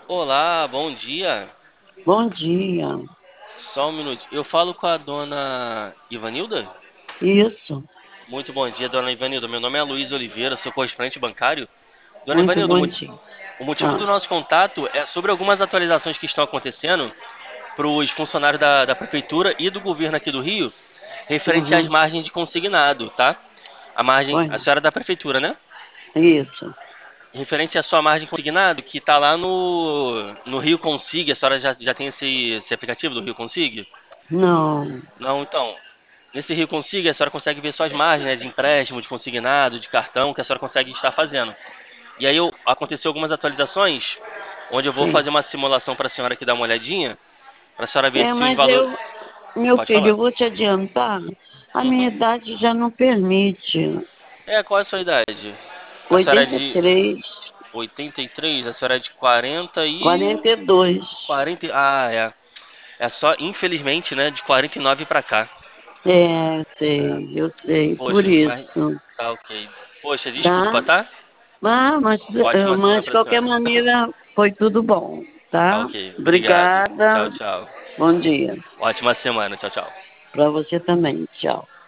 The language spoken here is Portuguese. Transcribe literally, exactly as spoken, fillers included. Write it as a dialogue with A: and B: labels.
A: Olá, bom dia.
B: Bom dia.
A: Só um minuto. Eu falo com a dona Ivanilda?
B: Isso,
A: Muito bom dia, dona Ivanilda. Meu nome é Luiz Oliveira, sou correspondente bancário. Dona
B: muito
A: Ivanilda, o
B: bom
A: mo-
B: dia.
A: o motivo
B: Ah,
A: do nosso contato é sobre algumas atualizações que estão acontecendo para os funcionários da, da prefeitura e do governo aqui do Rio, referente às
B: uhum,
A: margens de consignado, tá? A margem, a
B: foi.
A: senhora é da prefeitura, né?
B: Isso.
A: Referente à sua margem consignado, que está lá no, no Rio Consig, a senhora já, já tem esse, esse aplicativo do Rio Consig?
B: Não,
A: Não, então, nesse Rio Consiga, a senhora consegue ver suas margens, né, de empréstimo, de consignado, de cartão, que a senhora consegue estar fazendo. E aí eu, aconteceu algumas atualizações, onde eu vou
B: sim.
A: fazer uma simulação para a senhora aqui dar uma olhadinha, para a senhora ver
B: É,
A: se os
B: mas
A: valores...
B: eu, meu
A: Pode
B: filho,
A: falar.
B: eu vou te adiantar, a minha
A: Uhum.
B: idade já não permite.
A: É, qual é a sua idade? A senhora é
B: Oitenta e
A: de
B: três,
A: oitenta e três, a senhora é de quarenta e...
B: quarenta e dois.
A: quarenta e- Ah, é. É só, infelizmente, né, de quarenta e nove para cá.
B: É, sei, eu sei, por
A: Poxa, mas...
B: isso,
A: Tá ok. Poxa, desculpa,
B: tá?
A: tá?
B: Ah, mas,
A: Ótima semana
B: mas de
A: para a
B: qualquer
A: senhora.
B: maneira foi tudo bom,
A: Tá
B: tá?
A: ok, obrigado.
B: Obrigada,
A: Tchau, tchau.
B: bom dia.
A: Ótima semana, tchau, tchau.
B: Para você também, tchau.